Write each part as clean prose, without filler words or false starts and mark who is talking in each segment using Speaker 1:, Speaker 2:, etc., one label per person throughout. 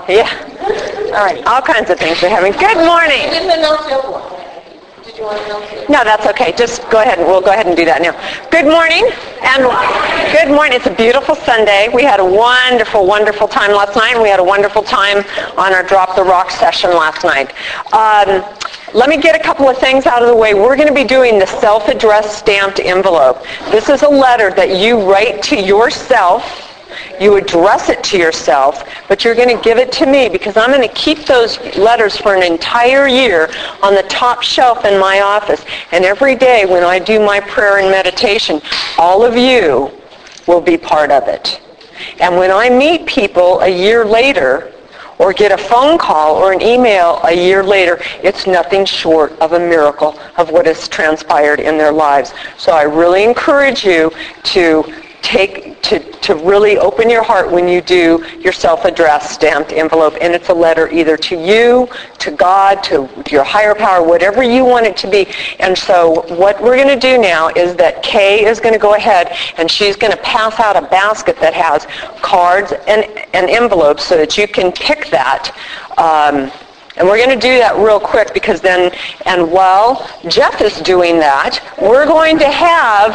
Speaker 1: Yeah. All right. All kinds of things we're having. Good morning.
Speaker 2: Did you want to announce it?
Speaker 1: No, that's okay. Just go ahead. We'll go ahead and do that now. Good morning. And good morning. It's a beautiful Sunday. We had a wonderful, wonderful time last night, and we had a wonderful time on our Drop the Rock session last night. Let me get a couple of things out of the way. We're going to be doing the self-addressed stamped envelope. This is a letter that you write to yourself. You address it to yourself, but you're going to give it to me because I'm going to keep those letters for an entire year on the top shelf in my office. And every day when I do my prayer and meditation, all of you will be part of it. And when I meet people a year later, or get a phone call or an email a year later, it's nothing short of a miracle of what has transpired in their lives. So I really encourage you to really open your heart when you do your self-addressed stamped envelope, and it's a letter either to you, to God, to your higher power, whatever you want it to be. And so what we're going to do now is that Kay is going to go ahead and she's going to pass out a basket that has cards and envelopes so that you can pick that. And we're going to do that real quick because then, and while Jeff is doing that, we're going to have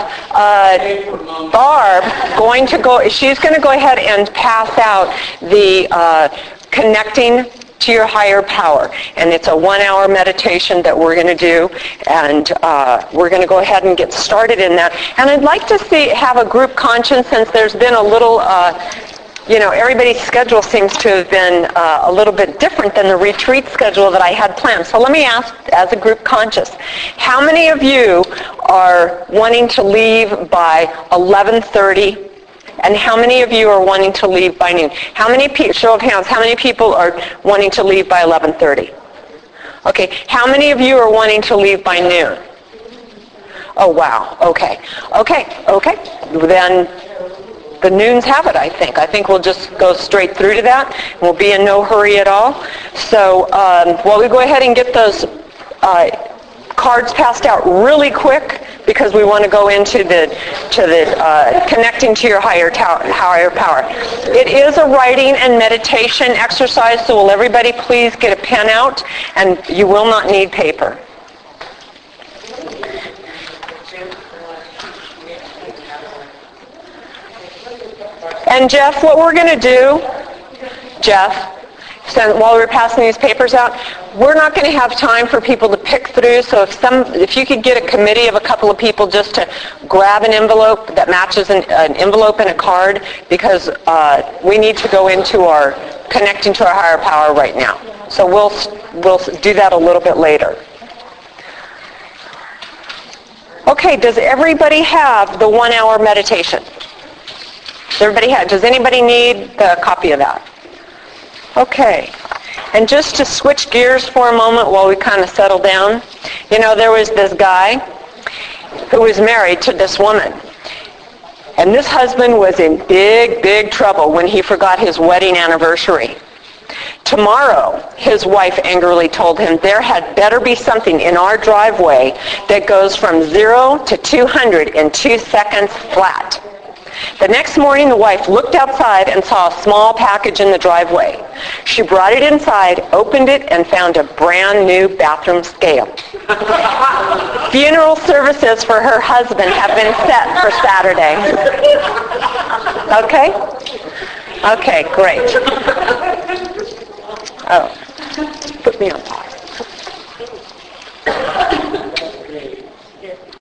Speaker 1: Barb she's going to go ahead and pass out the Connecting to Your Higher Power. And it's a 1-hour meditation that we're going to do, and we're going to go ahead and get started in that. And I'd like to have a group conscience since there's been a little... everybody's schedule seems to have been a little bit different than the retreat schedule that I had planned. So let me ask, as a group conscious, how many of you are wanting to leave by 11:30? And how many of you are wanting to leave by noon? Show of hands, how many people are wanting to leave by 11:30? Okay, how many of you are wanting to leave by noon? Oh, wow, okay. Then... the noons have it, I think. I think we'll just go straight through to that. We'll be in no hurry at all. So while we go ahead and get those cards passed out really quick, because we want to go into the Connecting to Your Higher Power. It is a writing and meditation exercise, so will everybody please get a pen out, and you will not need paper. And Jeff, what we're going to do, while we're passing these papers out, we're not going to have time for people to pick through, so if you could get a committee of a couple of people just to grab an envelope that matches an envelope and a card, because we need to go into our Connecting to Our Higher Power right now. So we'll do that a little bit later. Okay, does everybody have the 1-hour meditation? Does anybody need a copy of that? Okay. And just to switch gears for a moment while we kind of settle down, there was this guy who was married to this woman. And this husband was in big, big trouble when he forgot his wedding anniversary. Tomorrow, his wife angrily told him, there had better be something in our driveway that goes from 0 to 200 in 2 seconds flat. The next morning, the wife looked outside and saw a small package in the driveway. She brought it inside, opened it, and found a brand new bathroom scale. Funeral services for her husband have been set for Saturday. Okay? Okay, great. Oh, put me on pause.